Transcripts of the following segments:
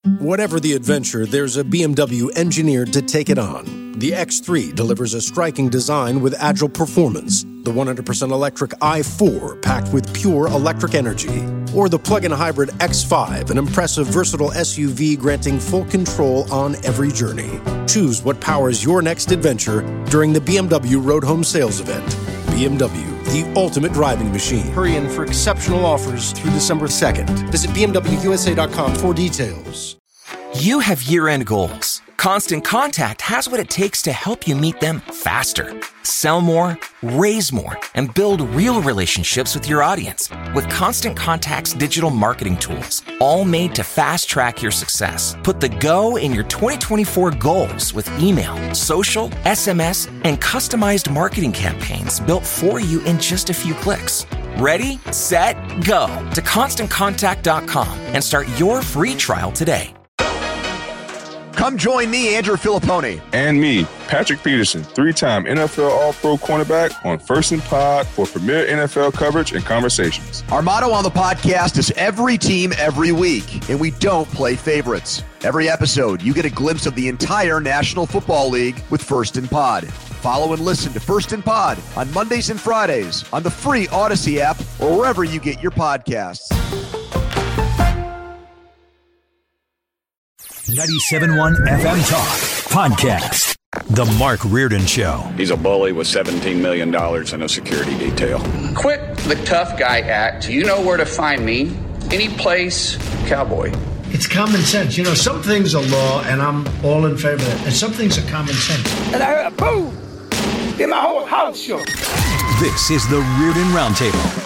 Whatever the adventure, there's a BMW engineered to take it on. The X3 delivers a striking design with agile performance. The 100% electric i4 packed with pure electric energy. Or the plug-in hybrid X5, an impressive versatile SUV granting full control on every journey. Choose what powers your next adventure during the BMW Road Home Sales Event. BMW, the ultimate driving machine. Hurry in for exceptional offers through December 2nd. Visit BMWUSA.com for details. You have year-end goals. Constant Contact has what it takes to help you meet them faster. Sell more, raise more, and build real relationships with your audience with Constant Contact's digital marketing tools, all made to fast-track your success. Put the go in your 2024 goals with email, social, SMS, and customized marketing campaigns built for you in just a few clicks. Ready, set, go to ConstantContact.com and start your free trial today. Come join me, Andrew Filippone. And me, Patrick Peterson, 3-time NFL All-Pro cornerback on First and Pod for premier NFL coverage and conversations. Our motto on the podcast is every team, every week, and we don't play favorites. Every episode, you get a glimpse of the entire National Football League with First and Pod. Follow and listen to First and Pod on Mondays and Fridays on the free Odyssey app or wherever you get your podcasts. 97.1 FM Talk Podcast. The Mark Reardon Show. He's a bully with $17 million in a security detail. Quit the tough guy act. You know where to find me. Any place, cowboy. It's common sense. You know, some things are law, and I'm all in favor of that. And some things are common sense. And I heard a boom in my whole house show. This is the Reardon Roundtable.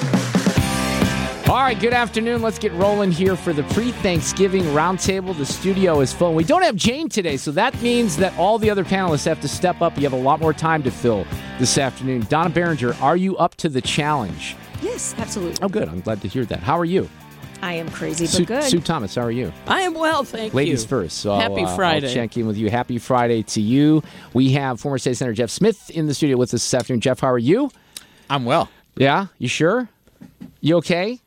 All right, good afternoon. Let's get rolling here for the pre-Thanksgiving roundtable. The studio is full. We don't have Jane today, so that means that all the other panelists have to step up. You have a lot more time to fill this afternoon. Donna Berenger, are you up to the challenge? Yes, absolutely. Oh, good. I'm glad to hear that. How are you? I am crazy, but good. Sue Thomas, how are you? I am well, thank you. Ladies first. So Happy Friday. I'll check in with you. Happy Friday to you. We have former State Senator Jeff Smith in the studio with us this afternoon. Jeff, how are you? I'm well. Yeah? You sure? You okay?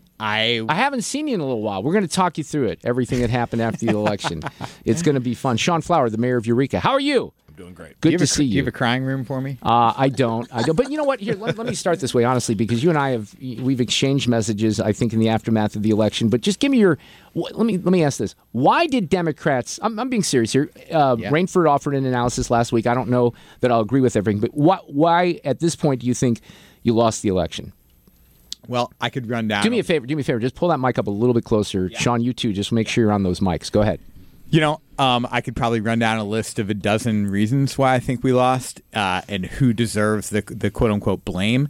I haven't seen you in a little while. We're going to talk you through it, everything that happened after the election. It's going to be fun. Sean Flower, the mayor of Eureka. How are you? I'm doing great. Good to see you. Do you have a crying room for me? I don't. But you know what? Here, let me start this way, honestly, because you and I we've exchanged messages, I think, in the aftermath of the election. But just give me your. Let me ask this: why did Democrats? I'm being serious here. Rainford offered an analysis last week. I don't know that I'll agree with everything, but why at this point do you think you lost the election? Well, I could run down. Do me a favor. Just pull that mic up a little bit closer. Yeah. Sean, you too. Just make sure you're on those mics. Go ahead. You know, I could probably run down a list of a dozen reasons why I think we lost and who deserves the quote-unquote blame.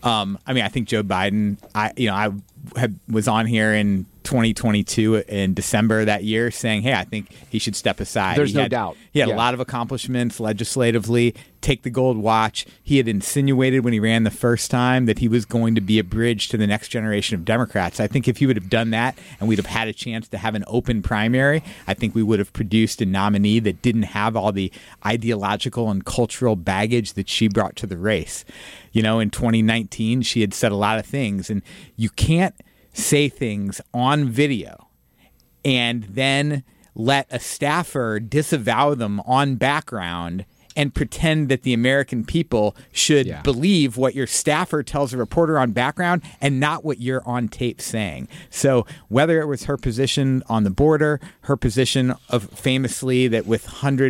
I think Joe Biden, I was on here in 2022 in December that year saying, hey, I think he should step aside. There's no doubt. He had a lot of accomplishments legislatively, take the gold watch. He had insinuated when he ran the first time that he was going to be a bridge to the next generation of Democrats. I think if he would have done that and we'd have had a chance to have an open primary, I think we would have produced a nominee that didn't have all the ideological and cultural baggage that she brought to the race. You know, in 2019, she had said a lot of things, and you can't say things on video and then let a staffer disavow them on background and pretend that the American people should believe what your staffer tells a reporter on background and not what you're on tape saying. So whether it was her position on the border, her position of famously that with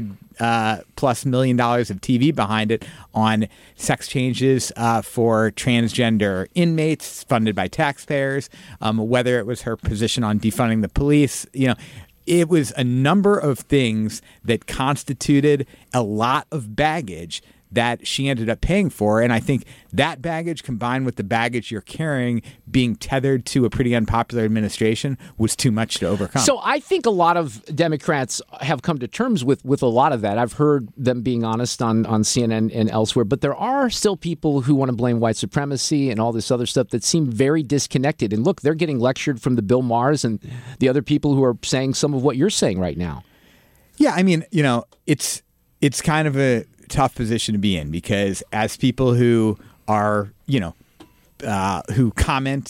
$100+ million of TV behind it on sex changes for transgender inmates funded by taxpayers, whether it was her position on defunding the police, it was a number of things that constituted a lot of baggage that she ended up paying for. And I think that baggage combined with the baggage you're carrying being tethered to a pretty unpopular administration was too much to overcome. So I think a lot of Democrats have come to terms with a lot of that. I've heard them being honest on CNN and elsewhere, but there are still people who want to blame white supremacy and all this other stuff that seem very disconnected. And look, they're getting lectured from the Bill Maher's and the other people who are saying some of what you're saying right now. Yeah, I mean, it's kind of a tough position to be in because as people who are, who comment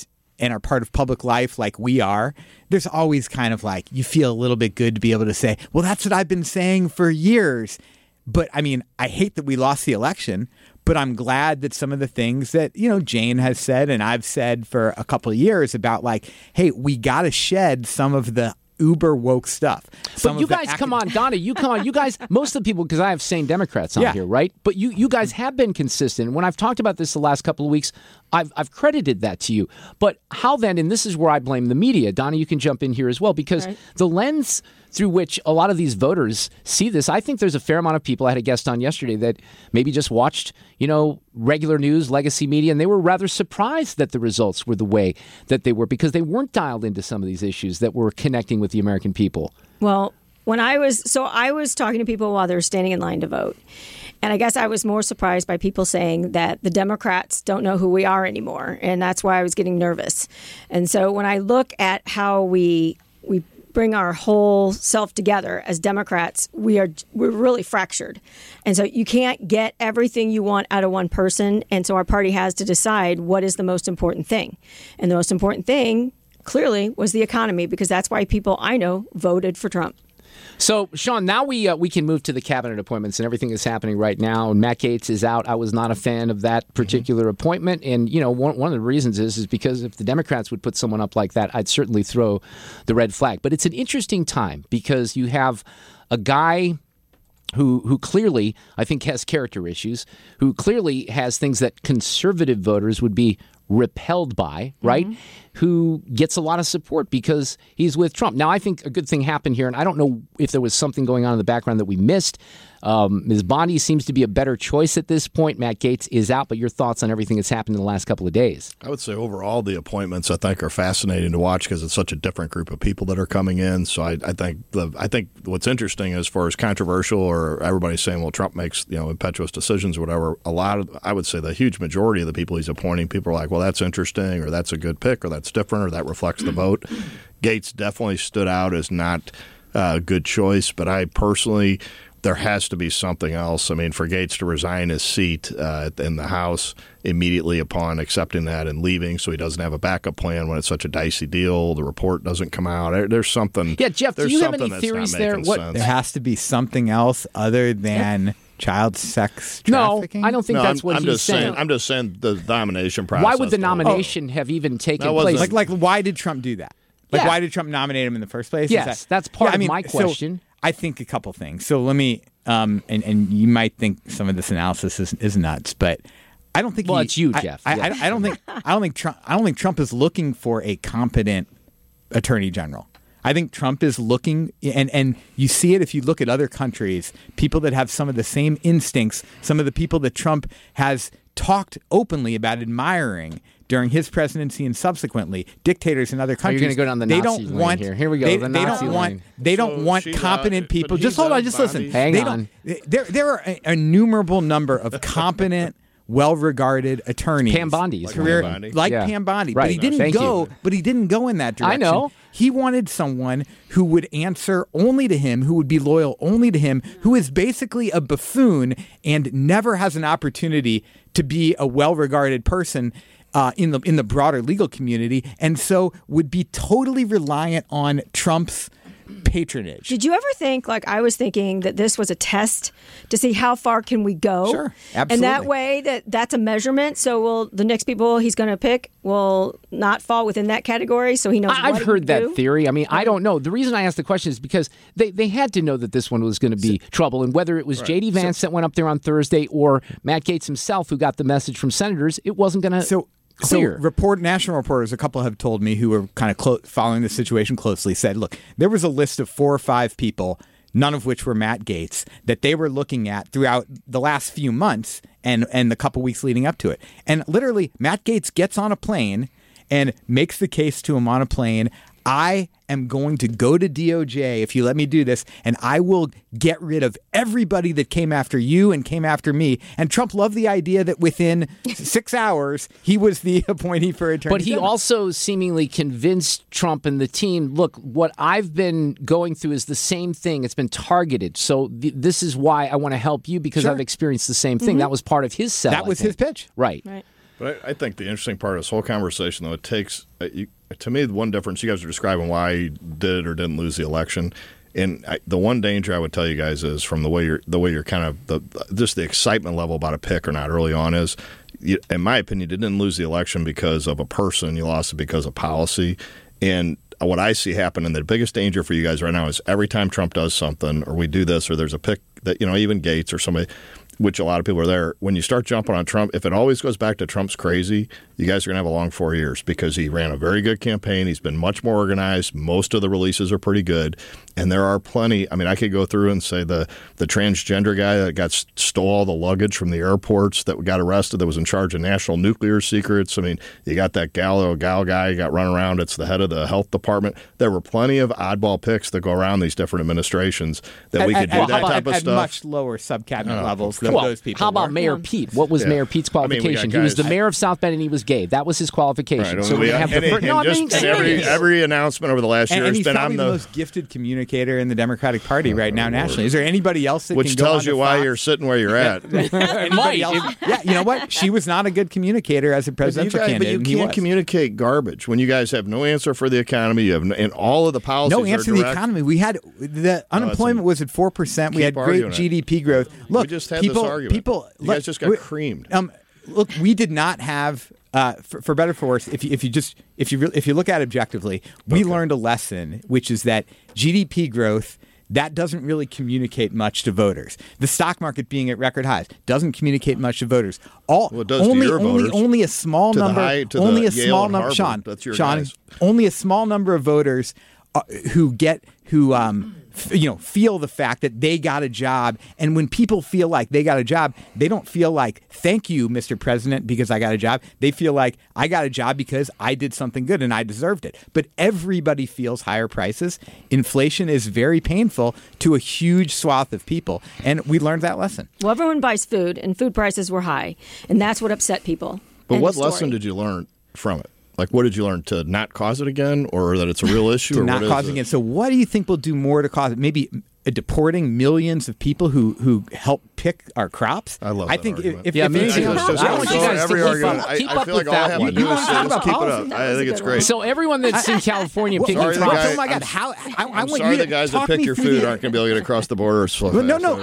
and are part of public life like we are, there's always kind of like, you feel a little bit good to be able to say, well, that's what I've been saying for years. But I mean, I hate that we lost the election, but I'm glad that some of the things that, Jane has said and I've said for a couple of years about like, hey, we got to shed some of the uber woke stuff. But you guys, come on, Donna, you guys, most of the people, because I have sane Democrats on here, right? But you guys have been consistent. When I've talked about this the last couple of weeks, I've credited that to you. But how then, and this is where I blame the media, Donna, you can jump in here as well, because the lens through which a lot of these voters see this, I think there's a fair amount of people, I had a guest on yesterday that maybe just watched, regular news, legacy media, and they were rather surprised that the results were the way that they were because they weren't dialed into some of these issues that were connecting with the American people. Well, I was talking to people while they were standing in line to vote. And I guess I was more surprised by people saying that the Democrats don't know who we are anymore. And that's why I was getting nervous. And so when I look at how we bring our whole self together as Democrats, we're really fractured. And so you can't get everything you want out of one person. And so our party has to decide what is the most important thing. And the most important thing, clearly, was the economy, because that's why people I know voted for Trump. So, Sean, now we can move to the cabinet appointments and everything that's happening right now. And Matt Gaetz is out. I was not a fan of that particular appointment. And, one of the reasons is because if the Democrats would put someone up like that, I'd certainly throw the red flag. But it's an interesting time because you have a guy who clearly, I think, has character issues, who clearly has things that conservative voters would be repelled by, right? Mm-hmm. Who gets a lot of support because he's with Trump. Now, I think a good thing happened here, and I don't know if there was something going on in the background that we missed. Ms. Bondi seems to be a better choice at this point. Matt Gaetz is out, but your thoughts on everything that's happened in the last couple of days? I would say overall the appointments I think are fascinating to watch because it's such a different group of people that are coming in. So I think what's interesting as far as controversial or everybody's saying, well, Trump makes impetuous decisions or whatever. I would say the huge majority of the people he's appointing, people are like, well, that's interesting or that's a good pick or that's different or that reflects the vote. Gaetz definitely stood out as not a good choice, but I personally. There has to be something else. I mean, for Gaetz to resign his seat in the House immediately upon accepting that and leaving so he doesn't have a backup plan when it's such a dicey deal, the report doesn't come out. There's something. Yeah, Jeff, do you have any theories there? There has to be something else other than child sex trafficking? No, I don't think that's what he's saying. I'm just saying the nomination process. Why would the nomination have even taken place? Like, why did Trump do that? Why did Trump nominate him in the first place? Yes, that's part of my question. So, I think a couple things. So let me, and you might think some of this analysis is nuts, but I don't think. Well, it's you, Jeff. I don't think Trump is looking for a competent attorney general. I think Trump is looking, and you see it if you look at other countries, people that have some of the same instincts, some of the people that Trump has talked openly about admiring during his presidency and subsequently, dictators in other countries. You're going to go down the Nazi lane here. Here we go. They don't want competent people. Just hold on. Just listen. Hang on. There are an innumerable number of competent, well-regarded attorneys. Pam Bondi's Pam Bondi, right. but he didn't go. But he didn't go in that direction. I know. He wanted someone who would answer only to him, who would be loyal only to him, who is basically a buffoon and never has an opportunity to be a well-regarded person in the broader legal community, and so would be totally reliant on Trump's patronage. Did you ever think, like I was thinking, that this was a test to see how far can we go? Sure, absolutely. And that way, that's a measurement. So the next people he's going to pick will not fall within that category, so he knows I've heard that theory. I mean, I don't know. The reason I asked the question is because they had to know that this one was going to be trouble, and whether it was J.D. Vance that went up there on Thursday or Matt Gaetz himself who got the message from senators, it wasn't going to clear. So national reporters, a couple have told me who were kind of following the situation closely, said, look, there was a list of 4 or 5 people, none of which were Matt Gaetz, that they were looking at throughout the last few months and the couple weeks leading up to it. And literally, Matt Gaetz gets on a plane and makes the case to him on a plane, I am going to go to DOJ if you let me do this, and I will get rid of everybody that came after you and came after me. And Trump loved the idea that within 6 hours, he was the appointee for attorney general. But he also seemingly convinced Trump and the team, look, what I've been going through is the same thing. It's been targeted. So this is why I want to help you because I've experienced the same thing. Mm-hmm. That was part of his sell. That was his pitch. Right. But I think the interesting part of this whole conversation, though, it takes to me one difference. You guys are describing why you did or didn't lose the election. And the one danger I would tell you guys is from the way you're kind of just the excitement level about a pick or not early on is, in my opinion, you didn't lose the election because of a person. You lost it because of policy. And what I see happen, and the biggest danger for you guys right now is every time Trump does something or we do this or there's a pick that, even Gates or somebody, which a lot of people are there, when you start jumping on Trump, if it always goes back to Trump's crazy, you guys are going to have a long 4 years because he ran a very good campaign. He's been much more organized. Most of the releases are pretty good. And there are plenty. I mean, I could go through and say the transgender guy that stole all the luggage from the airports that got arrested that was in charge of national nuclear secrets. I mean, you got that gal guy you got run around. It's the head of the health department. There were plenty of oddball picks that go around these different administrations that we could do that type of stuff. At much lower sub-cabinet levels than those people. How about Mayor Pete? What was Mayor Pete's qualification? He was the mayor of South Bend and he was gay. That was his qualification. Right. So we have every announcement over the last year has been I'm the most gifted communicator in the Democratic Party right now nationally. Is there anybody else that which can go tells you why you're sitting where you're at? Anybody else? Yeah, you know what? She was not a good communicator as a presidential candidate. But you can't communicate garbage when you guys have no answer for the economy. You have and all of the policies. No answer to the economy. We had the unemployment was at 4%. We had great GDP growth. Look, we just had this argument. You guys just got creamed. Look, we did not have, for better or for worse, if you look at it objectively, we learned a lesson, which is that GDP growth, that doesn't really communicate much to voters. The stock market being at record highs doesn't communicate much to voters. It does to your voters. Only a small number. Sean, only a small number of voters who feel the fact that they got a job. And when people feel like they got a job, they don't feel like, thank you, Mr. President, because I got a job. They feel like I got a job because I did something good and I deserved it. But everybody feels higher prices. Inflation is very painful to a huge swath of people. And we learned that lesson. Well, everyone buys food and food prices were high. And that's what upset people. But what lesson did you learn from it? Like, what did you learn? To not cause it again, or that it's a real issue? To not cause it again. So what do you think will do more to cause it? Maybe deporting millions of people who help pick our crops? I love that argument. If anything else, I want you guys to keep up with that one. You want to talk about policy? I think it's great. So everyone that's in California picking crops. Oh my God! I'm sorry the guys that pick your food aren't going to be able to get across the border. No.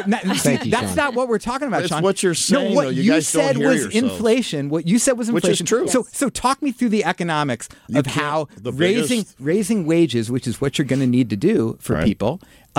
That's not what we're talking about, Sean. It's what you're saying. What you said was inflation. What you said was inflation. Which is true. So talk me through the economics of how raising wages, which is what you're going to need to do for people.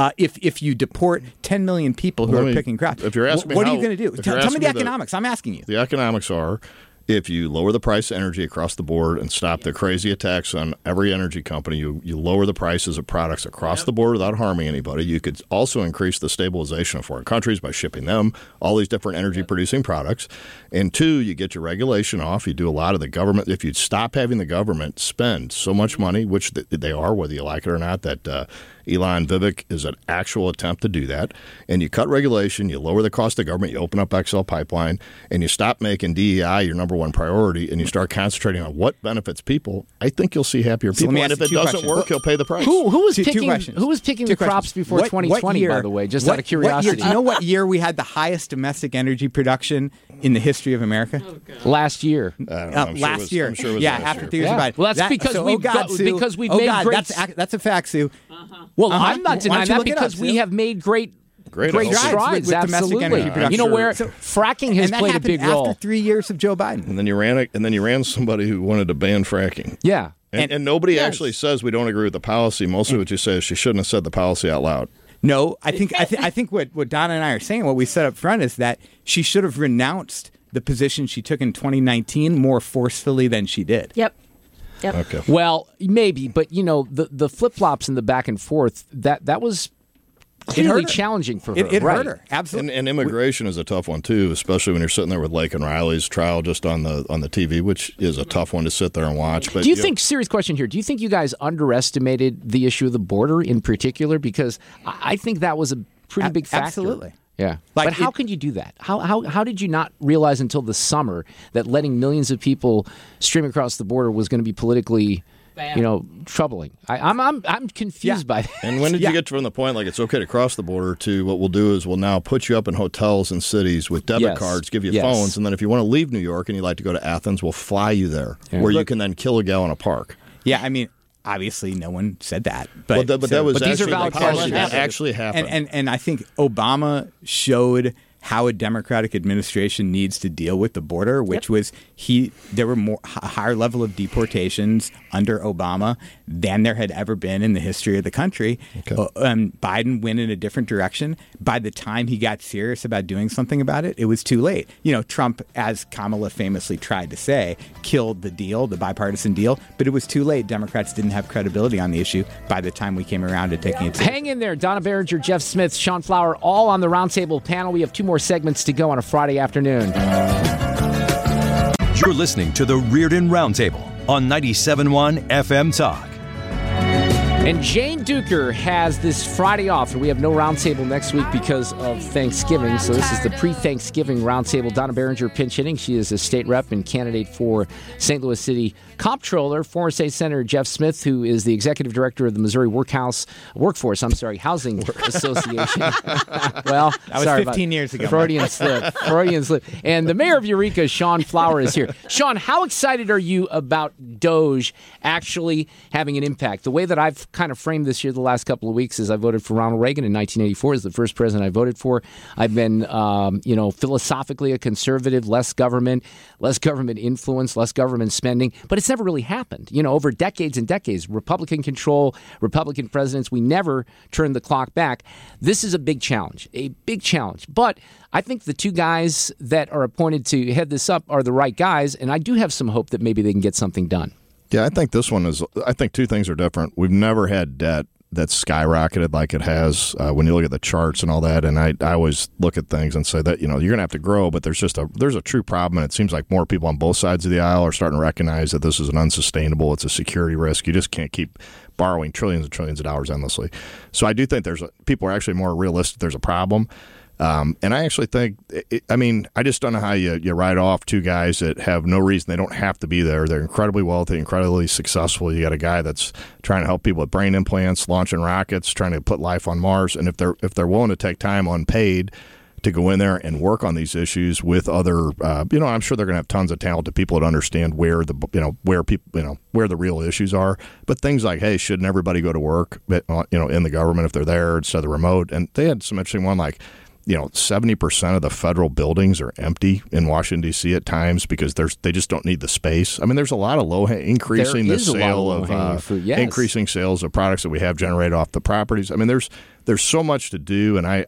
If you deport 10 million people who are picking crops, if you're asking me what are you going to do? Tell me the economics. I'm asking you. The economics are, if you lower the price of energy across the board and stop the crazy attacks on every energy company, you lower the prices of products across the board without harming anybody. You could also increase the stabilization of foreign countries by shipping them all these different energy-producing products. And two, you get your regulation off. You do a lot of the government. If you stop having the government spend so much money, which they are, whether you like it or not, that Elon Vivek is an actual attempt to do that. And you cut regulation, you lower the cost of government, you open up XL Pipeline, and you stop making DEI your number one priority, and you start concentrating on what benefits people, I think you'll see happier people. And if it doesn't work, he'll pay the price. Who was picking the crops before 2020, by the way, just out of curiosity? Do you know what year we had the highest domestic energy production in the history of America? Last year. Last year. I'm sure it was after 3 years of Biden. Well, that's because we've made great... That's a fact, Sue. Well, I'm not denying that because we have made great strides with domestic energy production. You know where fracking has played a big role after 3 years of Joe Biden. And then you ran somebody who wanted to ban fracking. Yeah, and nobody actually says we don't agree with the policy. Mostly what you say is she shouldn't have said the policy out loud. No, I think what Donna and I are saying, what we said up front, is that she should have renounced the position she took in 2019 more forcefully than she did. Yep. Okay. Well, maybe, but the flip-flops and the back and forth, that was clearly challenging for her. It hurt her, absolutely. And immigration is a tough one too, especially when you're sitting there with Laken Riley's trial just on the TV, which is a tough one to sit there and watch. But do you think, serious question here, do you think you guys underestimated the issue of the border in particular? Because I think that was a pretty big factor. Absolutely. Yeah, but how can you do that? How did you not realize until the summer that letting millions of people stream across the border was going to be politically troubling. I'm confused by that. And when did you get from the point like it's okay to cross the border to what we'll do is we'll now put you up in hotels and cities with debit cards, give you phones, and then if you want to leave New York and you'd like to go to Athens, we'll fly you there, where you can then kill a gal in a park. Yeah, I mean, obviously no one said that. But that was these are valid questions. That actually happened. And I think Obama showed how a Democratic administration needs to deal with the border, which was there were higher level of deportations under Obama than there had ever been in the history of the country. Okay. Biden went in a different direction. By the time he got serious about doing something about it, it was too late. Trump, as Kamala famously tried to say, killed the deal, the bipartisan deal, but it was too late. Democrats didn't have credibility on the issue by the time we came around to taking it seriously. Hang in there. Donna Behringer, Jeff Smith, Sean Flower, all on the roundtable panel. We have 2 more segments to go on a Friday afternoon. You're listening to the Reardon Roundtable on 97.1 FM Talk. And Jane Duker has this Friday off, and we have no roundtable next week because of Thanksgiving. So this is the pre-Thanksgiving roundtable. Donna Behringer pinch hitting. She is a state rep and candidate for St. Louis City Comptroller. Former State Senator Jeff Smith, who is the executive director of the Missouri Workforce Housing Association. Well, that was 15 years ago. Freudian slip. And the mayor of Eureka, Sean Flower, is here. Sean, how excited are you about Doge actually having an impact? The way that I've kind of framed this year the last couple of weeks is I voted for Ronald Reagan in 1984 as the first president I voted for. I've been, philosophically a conservative, less government influence, less government spending, but it's never really happened. Over decades and decades, Republican control, Republican presidents, we never turned the clock back. This is a big challenge. But I think the 2 guys that are appointed to head this up are the right guys, and I do have some hope that maybe they can get something done. Yeah, I think this one is – I think 2 things are different. We've never had debt that's skyrocketed like it has when you look at the charts and all that. And I always look at things and say that, you're going to have to grow, but there's a true problem. And it seems like more people on both sides of the aisle are starting to recognize that this is an unsustainable, it's a security risk. You just can't keep borrowing trillions and trillions of dollars endlessly. So I do think people are actually more realistic. There's a problem. And I actually think, I just don't know how you write off 2 guys that have no reason. They don't have to be there. They're incredibly wealthy, incredibly successful. You got a guy that's trying to help people with brain implants, launching rockets, trying to put life on Mars. And if they're willing to take time unpaid to go in there and work on these issues with other, I'm sure they're going to have tons of talented people that understand where the real issues are. But things like, hey, shouldn't everybody go to work, in the government if they're there instead of the remote? And they had some interesting one like, 70% of the federal buildings are empty in Washington, D.C. at times because they just don't need the space. I mean, there's a lot of increasing sales of products that we have generated off the properties. I mean, there's so much to do, and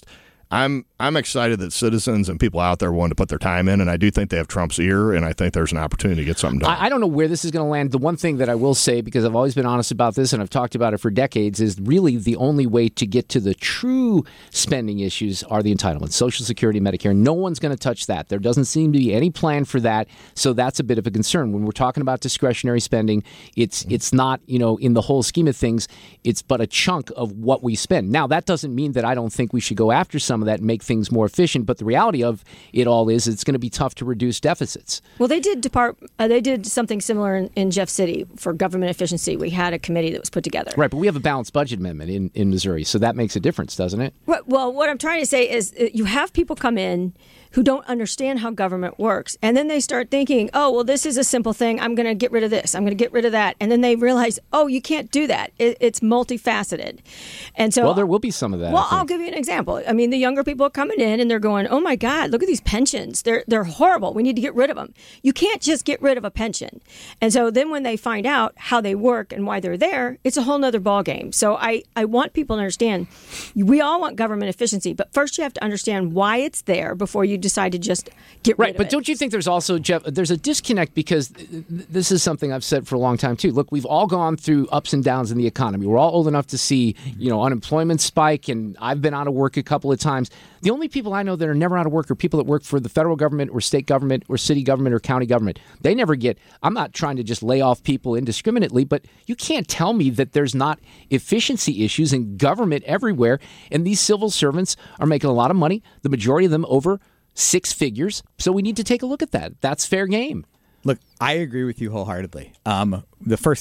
I'm excited that citizens and people out there want to put their time in, and I do think they have Trump's ear, and I think there's an opportunity to get something done. I don't know where this is going to land. The one thing that I will say, because I've always been honest about this and I've talked about it for decades, is really the only way to get to the true spending issues are the entitlements, Social Security, Medicare. No one's going to touch that. There doesn't seem to be any plan for that, so that's a bit of a concern. When we're talking about discretionary spending, it's not, in the whole scheme of things, it's but a chunk of what we spend. Now, that doesn't mean that I don't think we should go after some of that and make things more efficient, but the reality of it all is it's going to be tough to reduce deficits. Well, they did something similar in Jeff City for government efficiency. We had a committee that was put together. Right, but we have a balanced budget amendment in Missouri, so that makes a difference, doesn't it? Well, what I'm trying to say is you have people come in who don't understand how government works, and then they start thinking, oh, well, this is a simple thing. I'm going to get rid of this. I'm going to get rid of that. And then they realize, oh, you can't do that. It's multifaceted. And so, well, there will be some of that. Well, I'll give you an example. I mean, the younger people are coming in and they're going, oh, my God, look at these pensions. They're horrible. We need to get rid of them. You can't just get rid of a pension. And so then when they find out how they work and why they're there, it's a whole nother ballgame. So I want people to understand, we all want government efficiency, but first you have to understand why it's there before you decide to just get rid of it. Right, but don't you think there's also, Jeff, there's a disconnect because this is something I've said for a long time, too. Look, we've all gone through ups and downs in the economy. We're all old enough to see, unemployment spike, and I've been out of work a couple of times. The only people I know that are never out of work are people that work for the federal government or state government or city government or county government. They never get, I'm not trying to just lay off people indiscriminately, but you can't tell me that there's not efficiency issues in government everywhere. And these civil servants are making a lot of money, the majority of them over 6 figures. So we need to take a look at that. That's fair game. Look, I agree with you wholeheartedly. The first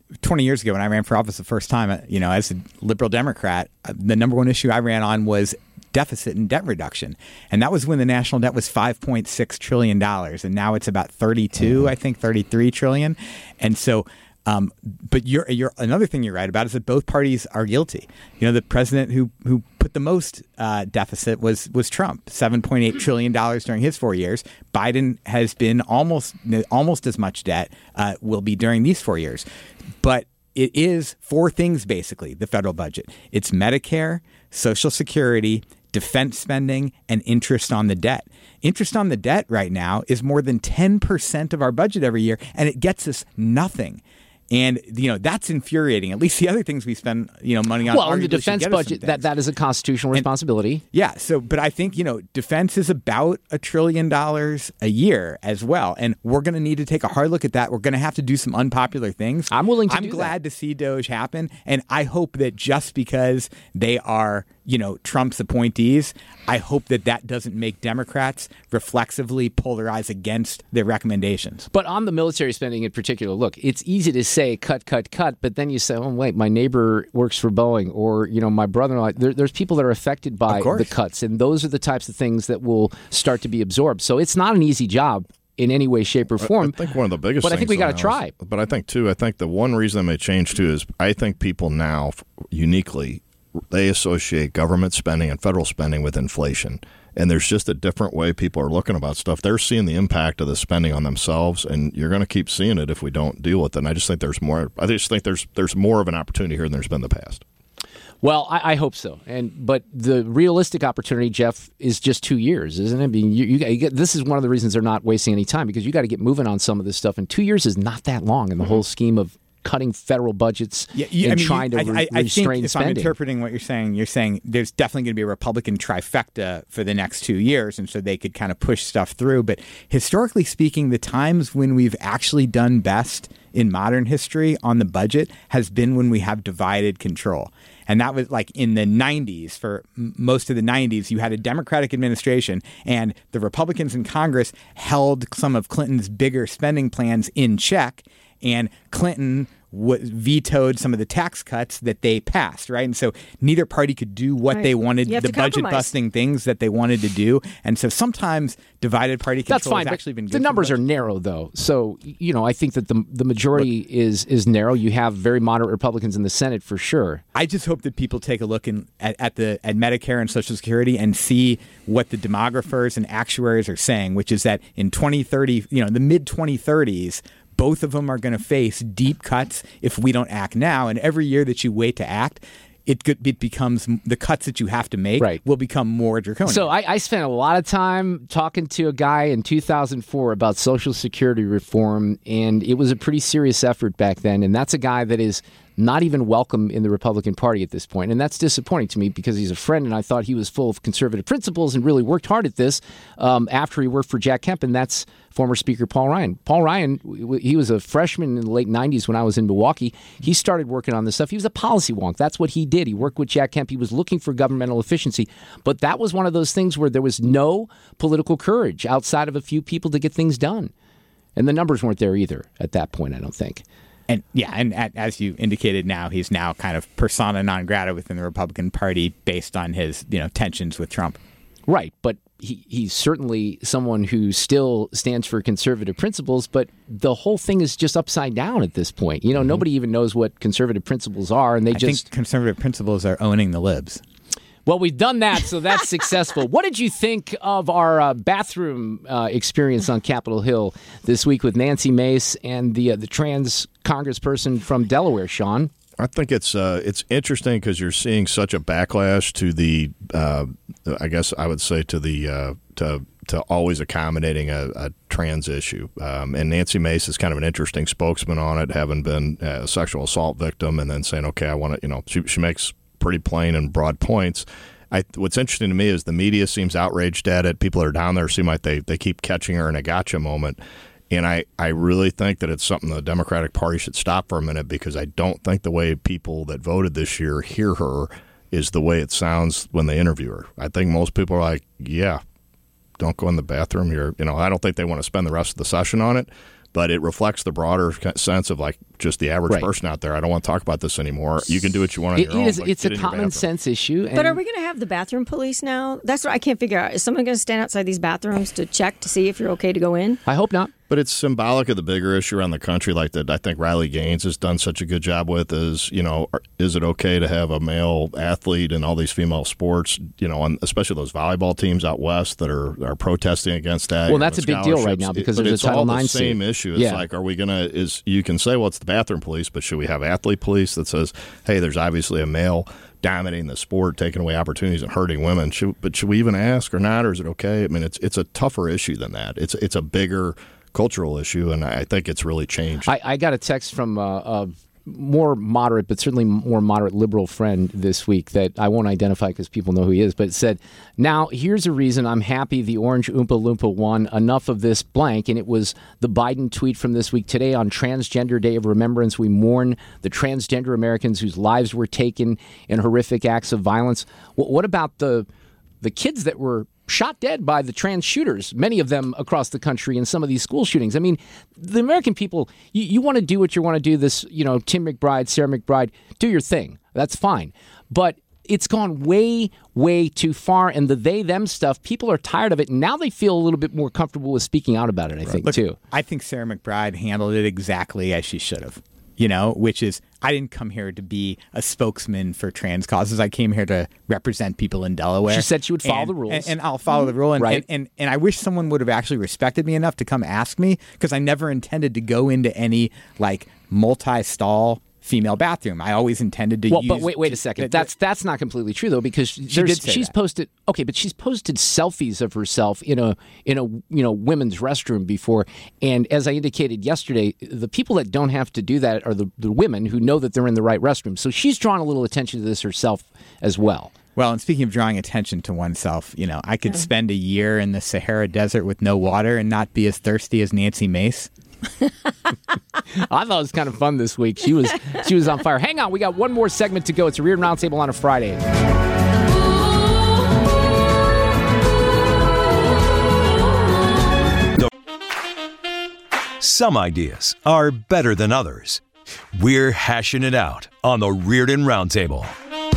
20 years ago when I ran for office the first time, as a liberal Democrat, the number one issue I ran on was deficit and debt reduction. And that was when the national debt was $5.6 trillion. And now it's about 33 trillion. And so, but another thing you're right about is that both parties are guilty. The president who put the most deficit was Trump, $7.8 trillion during his 4 years. Biden has been almost as much debt will be during these 4 years. But it is four things, basically, the federal budget. It's Medicare, Social Security, defense spending, and interest on the debt. Interest on the debt right now is more than 10% of our budget every year, and it gets us nothing. And, that's infuriating. At least the other things we spend, money on. Well, in the defense budget, that is a constitutional responsibility. Yeah. But I think, defense is about $1 trillion a year as well. And we're going to need to take a hard look at that. We're going to have to do some unpopular things. I'm willing to do that. I'm glad to see DOGE happen. And I hope that just because they are, Trump's appointees, I hope that doesn't make Democrats reflexively polarize against their recommendations. But on the military spending in particular, look, it's easy to say cut, but then you say, oh, wait, my neighbor works for Boeing, or, my brother-in-law. There's people that are affected by the cuts, and those are the types of things that will start to be absorbed. So it's not an easy job in any way, shape, or form. I think one of the biggest but things, I think we got to try. But I think the one reason that may change, too, is I think people now uniquely – they associate government spending and federal spending with inflation. And there's just a different way people are looking about stuff. They're seeing the impact of the spending on themselves, and you're going to keep seeing it if we don't deal with it. And I just think there's more. I just think there's more of an opportunity here than there's been in the past. Well, I hope so. But the realistic opportunity, Jeff, is just 2 years, isn't it? I mean, you get, this is one of the reasons they're not wasting any time, because you got to get moving on some of this stuff. And 2 years is not that long in the whole scheme of cutting federal budgets trying to restrain I think if spending. I'm interpreting what you're saying there's definitely going to be a Republican trifecta for the next 2 years, and so they could kind of push stuff through. But historically speaking, the times when we've actually done best in modern history on the budget has been when we have divided control. And that was like in the 90s. For most of the 90s, you had a Democratic administration, and the Republicans in Congress held some of Clinton's bigger spending plans in check, and Clinton vetoed some of the tax cuts that they passed, right? And so neither party could do what they wanted, the budget-busting things that they wanted to do. And so sometimes divided party control has actually been good. The numbers are narrow, though. So, I think that the majority is narrow. You have very moderate Republicans in the Senate for sure. I just hope that people take a look at Medicare and Social Security and see what the demographers and actuaries are saying, which is that in 2030, the mid-2030s, both of them are going to face deep cuts if we don't act now. And every year that you wait to act, it becomes the cuts that you have to make will become more draconian. So I spent a lot of time talking to a guy in 2004 about Social Security reform, and it was a pretty serious effort back then. And that's a guy that is not even welcome in the Republican Party at this point. And that's disappointing to me because he's a friend, and I thought he was full of conservative principles and really worked hard at this after he worked for Jack Kemp, and that's former Speaker Paul Ryan. Paul Ryan, he was a freshman in the late 90s when I was in Milwaukee. He started working on this stuff. He was a policy wonk. That's what he did. He worked with Jack Kemp. He was looking for governmental efficiency. But that was one of those things where there was no political courage outside of a few people to get things done. And the numbers weren't there either at that point, I don't think. And as you indicated, now he's now kind of persona non grata within the Republican Party based on his tensions with Trump. Right, but he's certainly someone who still stands for conservative principles, but the whole thing is just upside down at this point. Nobody even knows what conservative principles are, and I think conservative principles are owning the libs. Well, we've done that, so that's successful. What did you think of our bathroom experience on Capitol Hill this week with Nancy Mace and the trans congressperson from Delaware, Sean? I think it's interesting because you're seeing such a backlash to the, I guess I would say to the to always accommodating a trans issue. And Nancy Mace is kind of an interesting spokesman on it, having been a sexual assault victim, and then saying, okay, I want to, she makes pretty plain and broad points. What's interesting to me is the media seems outraged at it. People that are down there seem like they keep catching her in a gotcha moment. And I really think that it's something the Democratic Party should stop for a minute, because I don't think the way people that voted this year hear her is the way it sounds when they interview her. I think most people are like, yeah, don't go in the bathroom here. I don't think they want to spend the rest of the session on it. but it reflects the broader sense of like just the average person out there. I don't want to talk about this anymore. You can do what you want on your own. It's a common sense issue. But are we going to have the bathroom police now? That's what I can't figure out. Is someone going to stand outside these bathrooms to check to see if you're okay to go in? I hope not. But it's symbolic of the bigger issue around the country, like that I think Riley Gaines has done such a good job with is, is it okay to have a male athlete in all these female sports, especially those volleyball teams out west that are protesting against that. Well, that's a big deal right now because there's a Title IX It's all the same issue. It's like, are we going to, you can say, well, it's the bathroom police, but should we have athlete police that says, hey, there's obviously a male dominating the sport, taking away opportunities and hurting women. Should we even ask or not, or is it okay? I mean, it's a tougher issue than that. It's a bigger cultural issue, and I think it's really changed. I got a text from a more moderate, but certainly more moderate liberal friend this week that I won't identify because people know who he is, but it said, now here's a reason I'm happy the Orange Oompa Loompa won. Enough of this blank. And it was the Biden tweet from this week. Today on Transgender Day of Remembrance, we mourn the transgender Americans whose lives were taken in horrific acts of violence. What about the kids that were shot dead by the trans shooters, many of them across the country in some of these school shootings? I mean, the American people, you want to do what you want to do. This, Tim McBride, Sarah McBride, do your thing. That's fine. But it's gone way, way too far. And the they, them stuff, people are tired of it. And now they feel a little bit more comfortable with speaking out about it, I think, too. I think Sarah McBride handled it exactly as she should have. Which is, I didn't come here to be a spokesman for trans causes. I came here to represent people in Delaware. She said she would follow the rules. And I'll follow the rule. And, right. and I wish someone would have actually respected me enough to come ask me, because I never intended to go into any, multi-stall female bathroom. I always intended to use... But wait a second. That's not completely true, though, because she's posted... Okay, but she's posted selfies of herself in a women's restroom before, and as I indicated yesterday, the people that don't have to do that are the women who know that they're in the right restroom. So she's drawn a little attention to this herself as well. Well, and speaking of drawing attention to oneself, I could spend a year in the Sahara Desert with no water and not be as thirsty as Nancy Mace. I thought it was kind of fun this week. She was on fire. Hang on, we got one more segment to go. It's a Reardon Roundtable on a Friday. Some ideas are better than others. We're hashing it out on the Reardon Roundtable.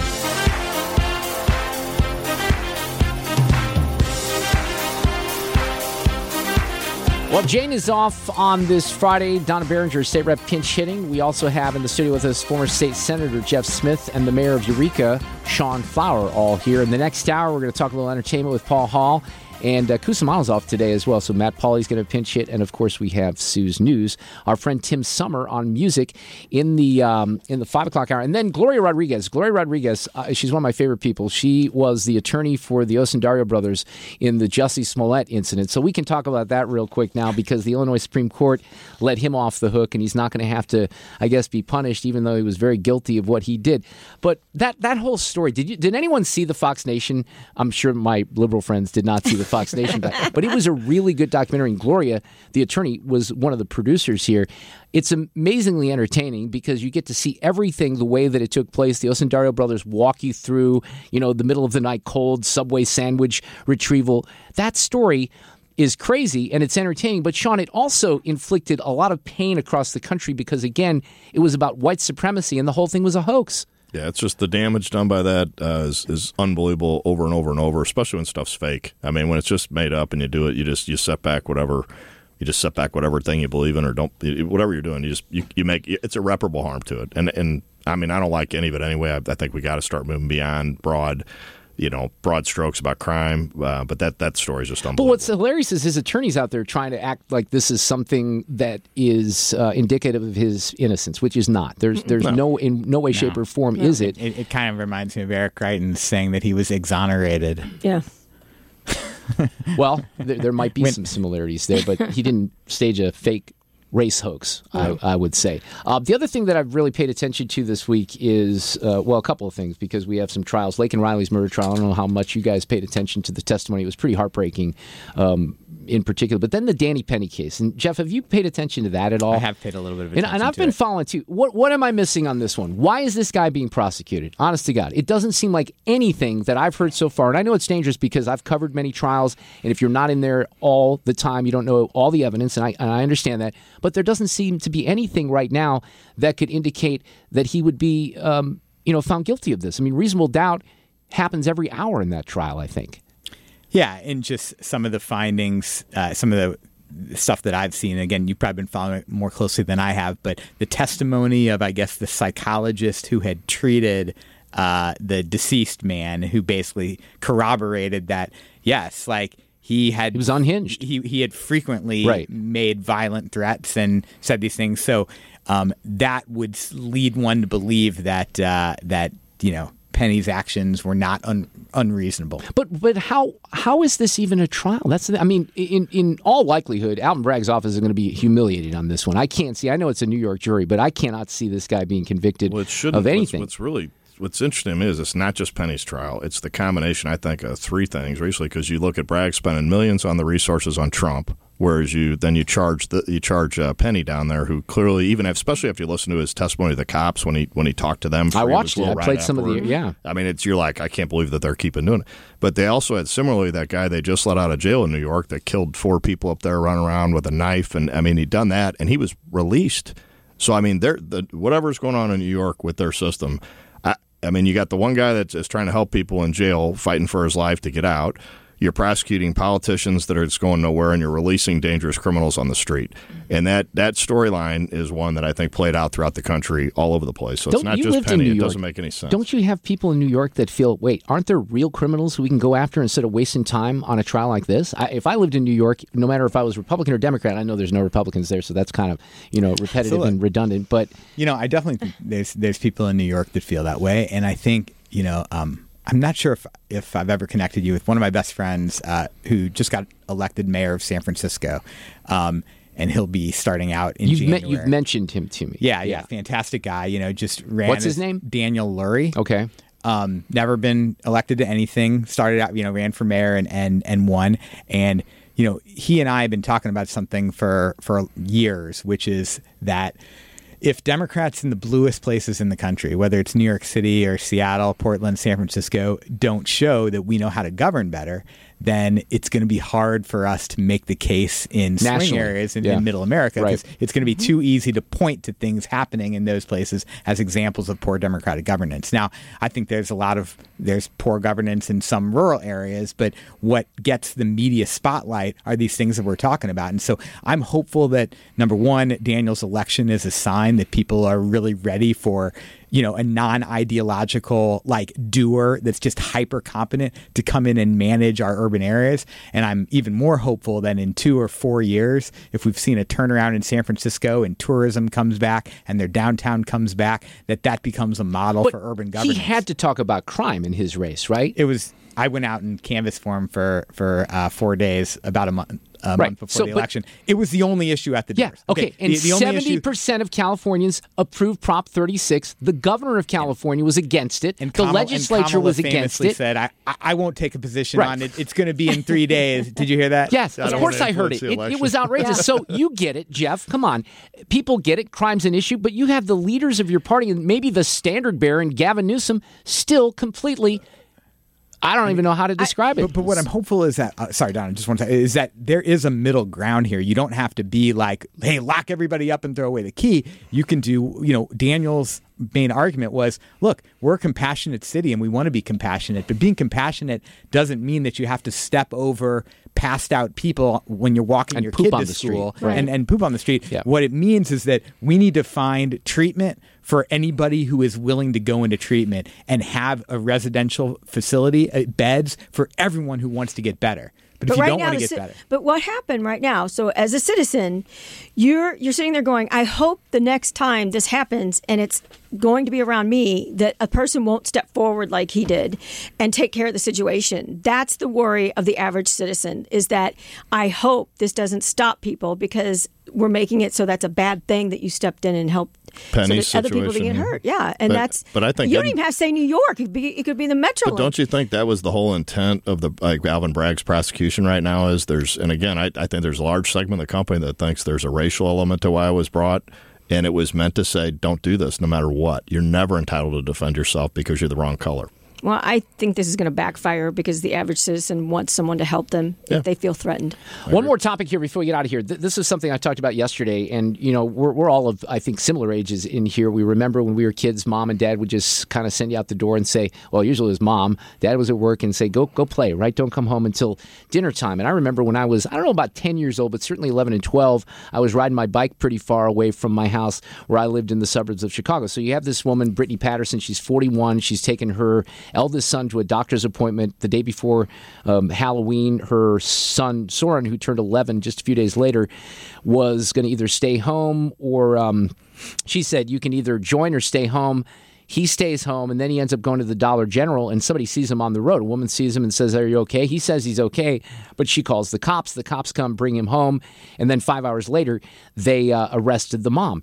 Well, Jane is off on this Friday. Donna Behringer, state rep, pinch hitting. We also have in the studio with us former state senator Jeff Smith and the mayor of Eureka, Sean Flower, all here. In the next hour, we're going to talk a little entertainment with Paul Hall. And Cusimano's off today as well, so Matt Pauly's going to pinch hit, and of course we have Sue's News. Our friend Tim Summer on music in the 5 o'clock hour, and then Gloria Rodriguez. Gloria Rodriguez, she's one of my favorite people. She was the attorney for the Osundario brothers in the Jussie Smollett incident. So we can talk about that real quick now because the Illinois Supreme Court let him off the hook, and he's not going to have to, I guess, be punished, even though he was very guilty of what he did. But that whole story, did anyone see the Fox Nation? I'm sure my liberal friends did not see the Fox Nation, but it was a really good documentary. And Gloria, the attorney, was one of the producers here. It's amazingly entertaining because you get to see everything the way that it took place. The Osundario brothers walk you through, the middle of the night cold Subway sandwich retrieval. That story is crazy and it's entertaining. But Sean, it also inflicted a lot of pain across the country because, again, it was about white supremacy and the whole thing was a hoax. Yeah, it's just the damage done by that is unbelievable over and over and over, especially when stuff's fake. I mean, when it's just made up and you do it, you set back whatever thing you believe in or don't, whatever you're doing, you make it's irreparable harm to it. And I mean, I don't like any of it anyway. I think we got to start moving beyond broad strokes about crime, but that story is just unbelievable. But what's hilarious is his attorney's out there trying to act like this is something that is indicative of his innocence, which is not. There's in no way, shape, or form is it. It kind of reminds me of Eric Greitens saying that he was exonerated. Yeah. Well, there might be some similarities there, but he didn't stage a fake race hoax, I would say. The other thing that I've really paid attention to this week is, a couple of things, because we have some trials. Laken Riley's murder trial, I don't know how much you guys paid attention to the testimony. It was pretty heartbreaking. in particular, but then the Danny Penny case. And Jeff, have you paid attention to that at all? I have paid a little bit of attention and I've been following too. What am I missing on this one? Why is this guy being prosecuted? Honest to God, it doesn't seem like anything that I've heard so far. And I know it's dangerous because I've covered many trials, and if you're not in there all the time, you don't know all the evidence, and I understand that. But there doesn't seem to be anything right now that could indicate that he would be, found guilty of this. I mean, reasonable doubt happens every hour in that trial, I think. Yeah, and just some of the findings, some of the stuff that I've seen. Again, you've probably been following it more closely than I have, but the testimony of, I guess, the psychologist who had treated the deceased man, who basically corroborated that, yes, like he was unhinged. He had frequently made violent threats and said these things. So that would lead one to believe that Penny's actions were not unreasonable. But how is this even a trial? In all likelihood, Alvin Bragg's office is going to be humiliated on this one. I can't see. I know it's a New York jury, but I cannot see this guy being convicted of anything. What's interesting is it's not just Penny's trial. It's the combination, I think, of three things recently, because you look at Bragg spending millions on the resources on Trump, whereas you charge Penny down there, who clearly, even especially after you listen to his testimony to the cops when he talked to them. I watched it. I played some of the I mean, you're like, I can't believe that they're keeping doing it. But they also had similarly that guy they just let out of jail in New York that killed 4 people up there running around with a knife, and I mean, he'd done that, and he was released. So I mean, whatever's going on in New York with their system. I mean, you got the one guy that's trying to help people in jail, fighting for his life to get out. You're prosecuting politicians that are just going nowhere, and you're releasing dangerous criminals on the street. And that storyline is one that I think played out throughout the country all over the place. So it's not just Penny. It doesn't make any sense. Don't you have people in New York that feel, wait, aren't there real criminals who we can go after instead of wasting time on a trial like this? If I lived in New York, no matter if I was Republican or Democrat, I know there's no Republicans there, so that's kind of repetitive and redundant. But I definitely think there's people in New York that feel that way, and I think I'm not sure if I've ever connected you with one of my best friends who just got elected mayor of San Francisco, and he'll be starting out in January. You've mentioned him to me. Yeah, fantastic guy. Just ran. What's his name? Daniel Lurie. Okay. Never been elected to anything. Started out, ran for mayor and won. And he and I have been talking about something for years, which is that if Democrats in the bluest places in the country, whether it's New York City or Seattle, Portland, San Francisco, don't show that we know how to govern better, then it's going to be hard for us to make the case in swing areas in middle America, because it's going to be too easy to point to things happening in those places as examples of poor democratic governance. Now, I think there's poor governance in some rural areas, but what gets the media spotlight are these things that we're talking about. And so I'm hopeful that, number one, Daniel's election is a sign that people are really ready for a non-ideological doer that's just hyper competent to come in and manage our urban areas. And I'm even more hopeful that in 2 or 4 years, if we've seen a turnaround in San Francisco and tourism comes back and their downtown comes back, that becomes a model for urban governance. He had to talk about crime in his race, right? I went out and canvassed for him for 4 days, about a month before the election. It was the only issue at the doors. Yeah, okay. And 70% of Californians approved Prop 36. The governor of California was against it. And the legislature was against it. Said, I won't take a position on it. It's going to be in 3 days. Did you hear that? Yes, of course I heard it. It was outrageous. So you get it, Jeff. Come on. People get it. Crime's an issue. But you have the leaders of your party, and maybe the standard bearer in Gavin Newsom, still completely... I don't even know how to describe it. But what I'm hopeful is that, sorry, Don, I just want to say, is that there is a middle ground here. You don't have to be like, hey, lock everybody up and throw away the key. You can do, Daniel's main argument was, look, we're a compassionate city and we want to be compassionate, but being compassionate doesn't mean that you have to step over passed out people when you're walking your kid to school and poop on the street. Yeah. What it means is that we need to find treatment for anybody who is willing to go into treatment and have a residential facility, beds for everyone who wants to get better. But if you don't want to get better. But what happened right now, so as a citizen, you're sitting there going, I hope the next time this happens and it's going to be around me, that a person won't step forward like he did and take care of the situation. That's the worry of the average citizen, is that I hope this doesn't stop people, because we're making it so that's a bad thing that you stepped in and helped Penny's so that other people to get hurt. Yeah, and but I think you don't even have to say New York. It could be the Metro. But don't you think that was the whole intent of Alvin Bragg's prosecution right now? And again, I think there's a large segment of the company that thinks there's a racial element to why it was brought. And it was meant to say, don't do this no matter what. You're never entitled to defend yourself because you're the wrong color. Well, I think this is going to backfire because the average citizen wants someone to help them if they feel threatened. One more topic here before we get out of here. This is something I talked about yesterday, and we're all of, I think, similar ages in here. We remember when we were kids, mom and dad would just kind of send you out the door and say, well, usually it was mom. Dad was at work and say, go play, right? Don't come home until dinner time. And I remember when I was, I don't know, about 10 years old, but certainly 11 and 12, I was riding my bike pretty far away from my house where I lived in the suburbs of Chicago. So you have this woman, Brittany Patterson. She's 41. She's taken her eldest son to a doctor's appointment the day before Halloween. Her son, Soren, who turned 11 just a few days later, was going to either stay home or she said, you can either join or stay home. He stays home, and then he ends up going to the Dollar General, and somebody sees him on the road. A woman sees him and says, are you okay? He says he's okay, but she calls the cops. The cops come, bring him home, and then 5 hours later, they arrested the mom.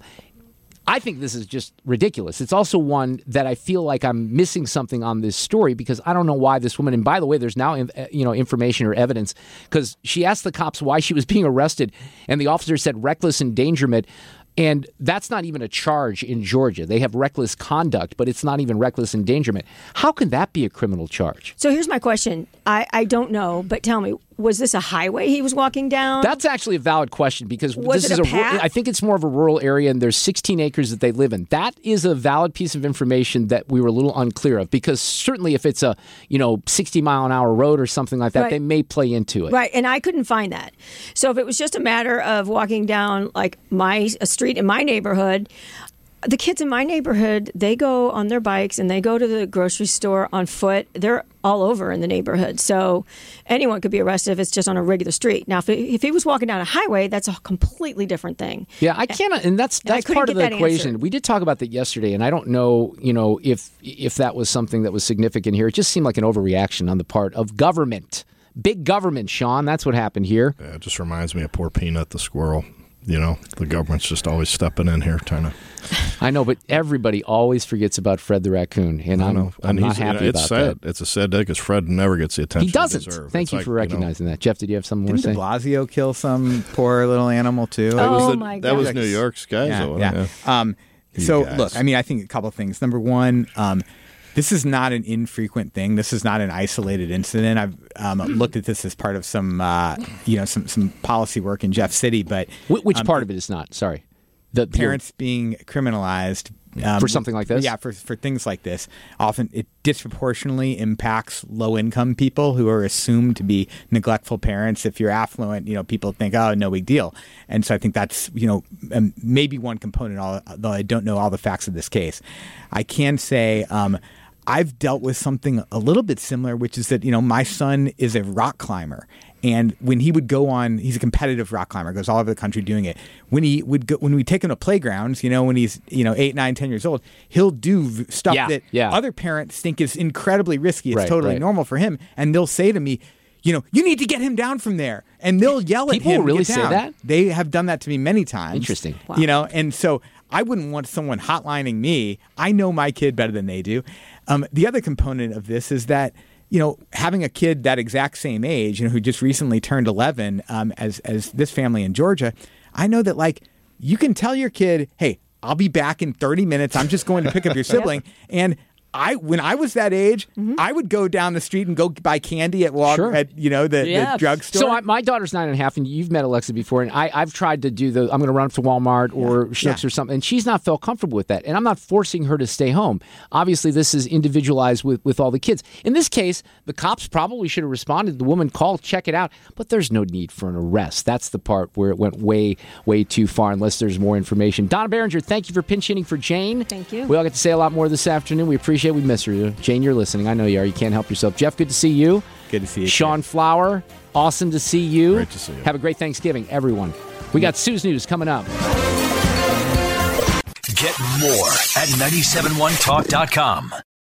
I think this is just ridiculous. It's also one that I feel like I'm missing something on this story because I don't know why this woman, and by the way, there's now information or evidence because she asked the cops why she was being arrested, and the officer said reckless endangerment. And that's not even a charge in Georgia. They have reckless conduct, but it's not even reckless endangerment. How can that be a criminal charge? So here's my question. I don't know, but tell me, was this a highway he was walking down? That's actually a valid question because this is I think it's more of a rural area, and there's 16 acres that they live in. That is a valid piece of information that we were a little unclear of because certainly if it's a 60-mile-an-hour road or something like that, right, they may play into it. Right, and I couldn't find that. So if it was just a matter of walking down like a street in my neighborhood, the kids in my neighborhood, they go on their bikes and they go to the grocery store on foot. They're all over in the neighborhood. So anyone could be arrested if it's just on a regular street. Now, if he was walking down a highway, that's a completely different thing. Yeah, I cannot, and that's part of the equation. Answer. We did talk about that yesterday, and I don't know, if that was something that was significant here. It just seemed like an overreaction on the part of government. Big government, Sean. That's what happened here. Yeah, it just reminds me of poor Peanut the squirrel. The government's just always stepping in here trying to... I know, but everybody always forgets about Fred the raccoon, and I'm not happy about sad. that. It's a sad day because Fred never gets the attention he doesn't. He deserves. Thank you for recognizing that. Jeff, did you have something more to say? Didn't de Blasio kill some poor little animal, too? My God. That was New York's guys. Yeah. Look, I think a couple of things. Number one, this is not an infrequent thing. This is not an isolated incident. I've looked at this as part of some policy work in Jeff City. But which part of it is not? Sorry, the parents being criminalized for something like this. Yeah, for things like this. Often it disproportionately impacts low-income people who are assumed to be neglectful parents. If you're affluent, people think, oh, no big deal. And so I think that's maybe one component. Although I don't know all the facts of this case, I can say. I've dealt with something a little bit similar, which is that, my son is a rock climber. And when he would go on, he's a competitive rock climber, goes all over the country doing it. When we take him to playgrounds, when he's, 8, 9, 10 years old, he'll do stuff that other parents think is incredibly risky. It's totally normal for him. And they'll say to me, you need to get him down from there. And they'll yell at him. People really say that? They have done that to me many times. Interesting. Wow. And so I wouldn't want someone hotlining me. I know my kid better than they do. The other component of this is that, having a kid that exact same age, who just recently turned 11, as this family in Georgia, I know that, you can tell your kid, hey, I'll be back in 30 minutes. I'm just going to pick up your sibling. And when I was that age, I would go down the street and go buy candy at the drugstore. So my daughter's 9.5, and you've met Alexa before, and I've tried to do I'm going to run up to Walmart or Schnucks or something, and she's not felt comfortable with that. And I'm not forcing her to stay home. Obviously, this is individualized with all the kids. In this case, the cops probably should have responded. The woman called, check it out, but there's no need for an arrest. That's the part where it went way, way too far unless there's more information. Donna Behringer, thank you for pinch hitting for Jane. Thank you. We all get to say a lot more this afternoon. We appreciate it. We miss her. Jane, you're listening. I know you are. You can't help yourself. Jeff, good to see you. Good to see you. Sean Flower, awesome to see you. Great to see you. Have a great Thanksgiving, everyone. We got Sue's News coming up. Get more at 971talk.com.